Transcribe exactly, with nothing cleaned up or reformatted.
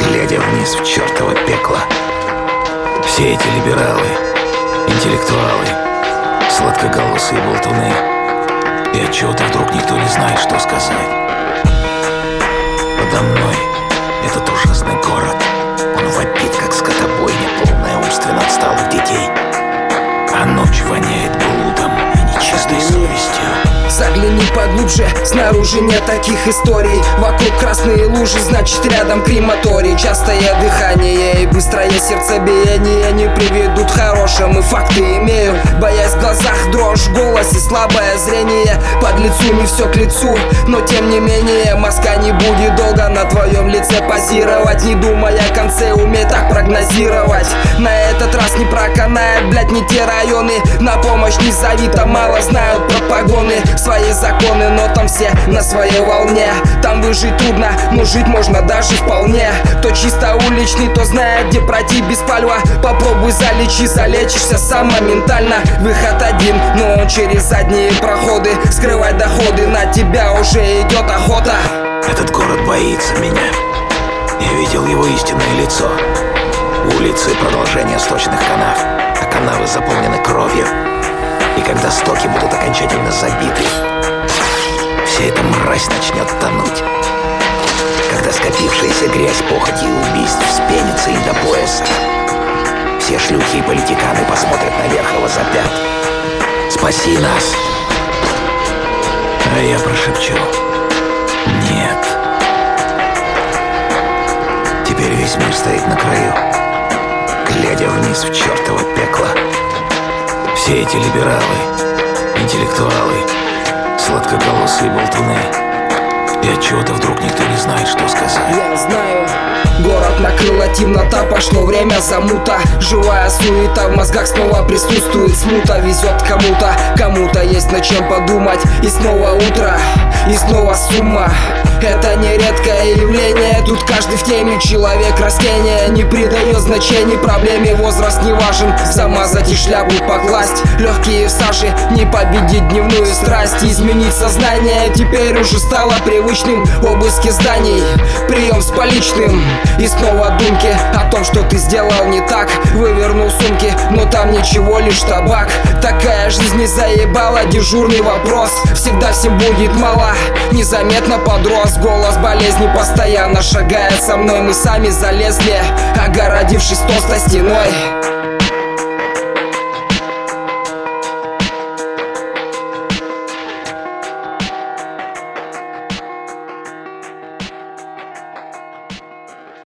глядя вниз в чертово пекло. Все эти либералы, интеллектуалы, сладкоголосые болтуны, и отчего-то вдруг никто не знает, что сказать. Подо мной этот ужасный город. Он вопит, как скотобойня, полная умственно отсталых детей. А ночь воняет блудом и нечистой совестью. Загляни поглубже, снаружи нет таких историй. Вокруг красные лужи, значит рядом крематорий. Частое дыхание и быстрое сердцебиение не приведут к хорошему, факты имею. Боясь в глазах дрожь, в голосе слабое зрение. Под лицу не все к лицу, но тем не менее мазка не будет долго на твоем лице позировать. Не думая о конце, умей так прогнозировать. На этот раз не проканает, блять, не те районы. На помощь не зови, там мало знают про погоны. Свои законы, но там все на своей волне. Там выжить трудно, но жить можно даже вполне. Кто чисто уличный, то знает, где пройти без пальва. Попробуй залечи, залечишься сам моментально. Выход один, но он через задние проходы. Скрывать доходы, на тебя уже идет охота. Этот город боится меня. Я видел его истинное лицо. Улицы — продолжение сточных канав, а канавы заполнены кровью. И когда стоки будут окончательно забиты, вся эта мразь начнет тонуть. Когда скопившаяся грязь, похоти и убийств вспенится им до пояса, все шлюхи и политиканы посмотрят наверх и возопят: «Спаси нас!» А я прошепчу: «Нет». Теперь весь мир стоит на краю, глядя вниз в чертово пекло. Все эти либералы, интеллектуалы, сладкоголосые болтуны, и отчего-то вдруг никто не знает, что сказать. Я знаю. Город накрыла темнота, пошло время замута. Живая суета, в мозгах снова присутствует смута. Везет кому-то, кому-то есть над чем подумать. И снова утро, и снова сумма. Это не редкое явление, тут каждый в теме. Человек растение, не придает значений проблеме. Возраст не важен, замазать и шляпу покласть. Легкие в саже, не победить дневную страсть. Изменить сознание теперь уже стало привычным. Обыски зданий, прием с поличным. И снова думки о том, что ты сделал не так. Вывернул сумки, но там ничего, лишь табак. Такая жизнь не заебала, дежурный вопрос. Всегда всем будет мало, незаметно подрос. Голос болезни постоянно шагает со мной. Мы сами залезли, огородившись толстой стеной.